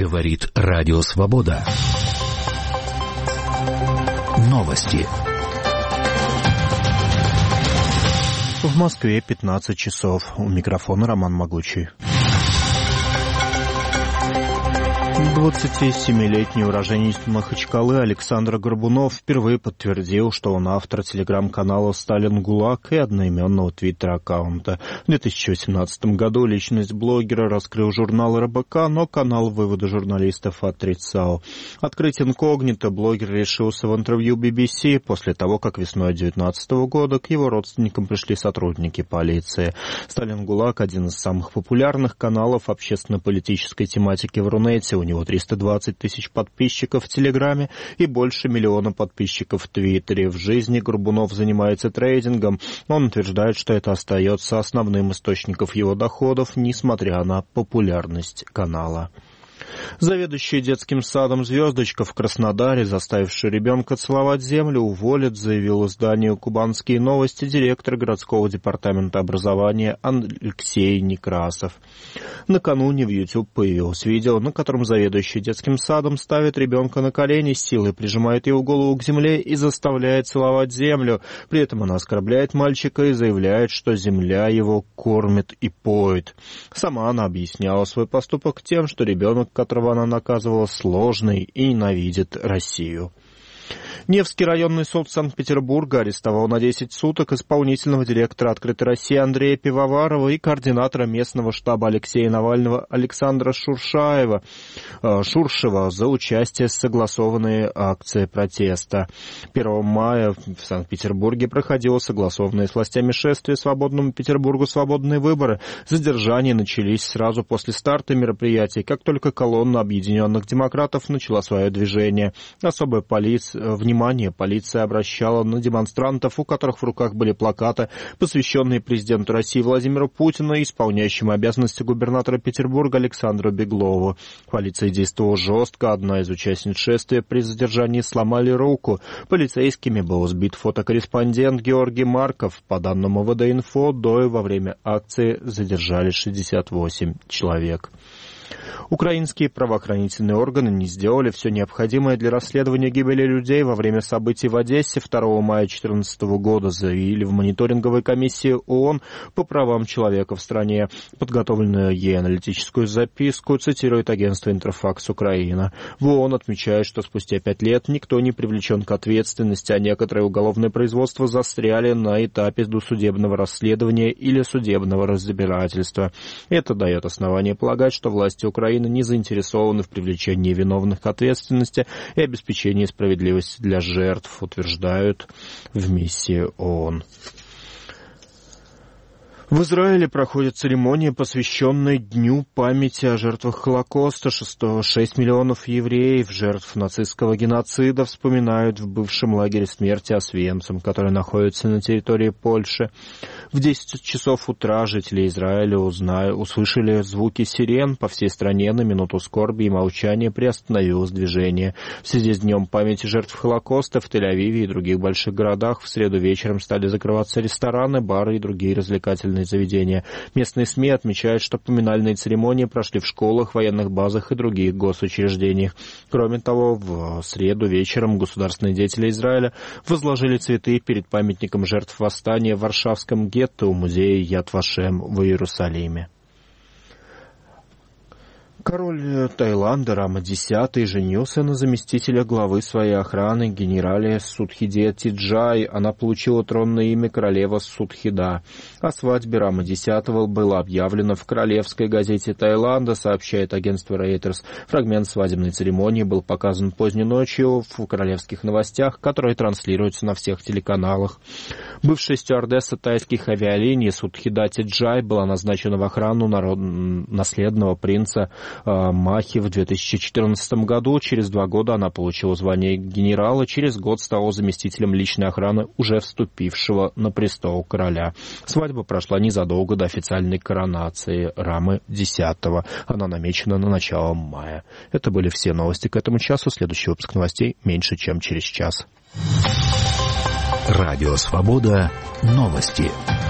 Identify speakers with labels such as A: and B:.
A: Говорит Радио Свобода. Новости.
B: В Москве 15 часов. У микрофона Роман Могучий. 27-летний уроженец Махачкалы Александр Горбунов впервые подтвердил, что он автор телеграм-канала «Сталин ГУЛАГ» и одноименного твиттер-аккаунта. В 2018 году личность блогера раскрыл журнал РБК, но канал выводы журналистов отрицал. Открыть инкогнито блогер решился в интервью BBC после того, как весной 2019 года к его родственникам пришли сотрудники полиции. «Сталин ГУЛАГ» — один из самых популярных каналов общественно-политической тематики в Рунете. У него 320 тысяч подписчиков в Телеграме и больше миллиона подписчиков в Твиттере. В жизни Горбунов занимается трейдингом. Он утверждает, что это остается основным источником его доходов, несмотря на популярность канала. Заведующий детским садом «Звездочка» в Краснодаре, заставивший ребенка целовать землю, уволят, заявил изданию «Кубанские новости» директор городского департамента образования Алексей Некрасов. Накануне в YouTube появилось видео, на котором заведующий детским садом ставит ребенка на колени, с силой прижимает его голову к земле и заставляет целовать землю. При этом она оскорбляет мальчика и заявляет, что земля его кормит и поет. Сама она объясняла свой поступок тем, что ребенок, которого она наказывала, сложный и ненавидит Россию. Невский районный суд Санкт-Петербурга арестовал на 10 суток исполнительного директора «Открытой России» Андрея Пивоварова и координатора местного штаба Алексея Навального Александра Шуршева за участие в согласованной акции протеста. 1 мая в Санкт-Петербурге проходило согласованное с властями шествие «Свободному Петербургу свободные выборы». Задержания начались сразу после старта мероприятий, как только колонна Объединенных демократов начала свое движение. Особое внимание полиция обращала на демонстрантов, у которых в руках были плакаты, посвященные президенту России Владимиру Путину и исполняющему обязанности губернатора Петербурга Александру Беглову. Полиция действовала жестко. Одна из участниц шествия при задержании сломали руку. Полицейскими был сбит фотокорреспондент Георгий Марков. По данным МВД-инфо, во время акции задержали 68 человек. Украинские правоохранительные органы не сделали все необходимое для расследования гибели людей во время событий в Одессе 2 мая 2014 года, заявили в мониторинговой комиссии ООН по правам человека в стране. Подготовленную ей аналитическую записку цитирует агентство «Интерфакс Украина». В ООН отмечают, что спустя 5 лет никто не привлечен к ответственности, а некоторые уголовные производства застряли на этапе досудебного расследования или судебного разбирательства. Это дает основание полагать, что власти Украины не заинтересованы в привлечении виновных к ответственности и обеспечении справедливости для жертв, утверждают в миссии ООН. В Израиле проходит церемония, посвященная Дню памяти о жертвах Холокоста. 6 миллионов евреев, жертв нацистского геноцида, вспоминают в бывшем лагере смерти Освенцим, который находится на территории Польши. В 10 часов утра жители Израиля услышали звуки сирен. По всей стране на минуту скорби и молчания приостановилось движение. В связи с Днем памяти жертв Холокоста в Тель-Авиве и других больших городах в среду вечером стали закрываться рестораны, бары и другие развлекательные заведения. Местные СМИ отмечают, что поминальные церемонии прошли в школах, военных базах и других госучреждениях. Кроме того, в среду вечером государственные деятели Израиля возложили цветы перед памятником жертв восстания в Варшавском гетто у музея Яд Вашем в Иерусалиме. Король Таиланда Рама X женился на заместителя главы своей охраны генерале Судхиде Тиджай. Она получила тронное имя королева Судхида. О свадьбе Рама X было объявлено в королевской газете Таиланда, сообщает агентство Reuters. Фрагмент свадебной церемонии был показан поздней ночью в королевских новостях, которые транслируются на всех телеканалах. Бывшая стюардесса тайских авиалиний Судхида Тиджай была назначена в охрану наследного принца Махи в 2014 году. Через 2 года она получила звание генерала. Через год стала заместителем личной охраны уже вступившего на престол короля. Свадьба прошла незадолго до официальной коронации Рамы X. Она намечена на начало мая. Это были все новости к этому часу. Следующий выпуск новостей меньше, чем через час.
A: Радио Свобода. Новости.